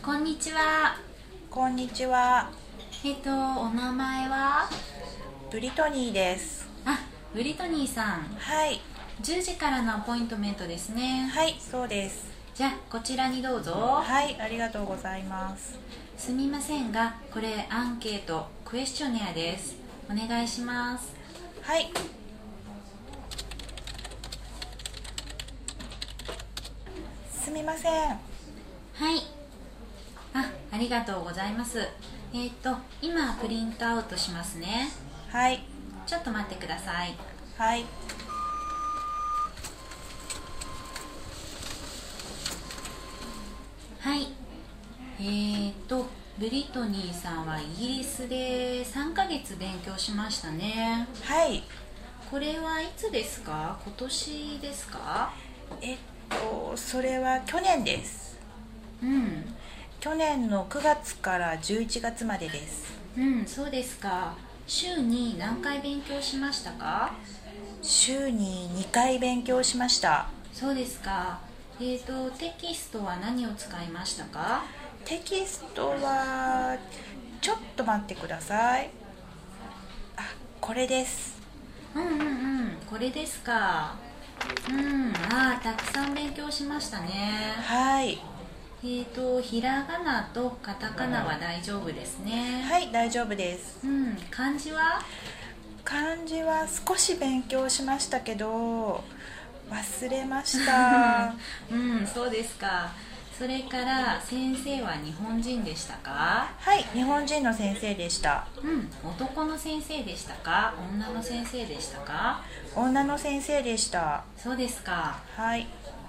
こんにちは。 こんにちは。 お名前は？ ブリトニーです。 ブリトニーさん。 はい。 10時からのアポイントメントですね。 はい、そうです。 じゃあ、こちらにどうぞ。 はい、ありがとうございます。 すみませんが、これアンケート、クエスチョネアです。お願いします。 はい。すみません。 はい。ありがとうございます。今プリントアウトしますね。 はい。 ちょっと待ってください。 はい。 はい。ブリトニーさんはイギリスで3ヶ月勉強しましたね。 はい。 これはいつですか？今年ですか？ それは去年です。去年の9月から11月までです。 そうですか。週に何回勉強しましたか？ 週に2回勉強しました。 そうですか。テキストは何を使いましたか？ テキストはちょっと待ってください。これです。 これですか。たくさん勉強しましたね。 はい。 ひらがなとカタカナは大丈夫ですね。 はい、大丈夫です。 漢字は？ 漢字は少し勉強しましたけど忘れましたそうですか。それから先生は日本人でしたか？ はい、日本人の先生でした。 男の先生でしたか？女の先生でしたか？ 女の先生でした。 そうですか。 はい。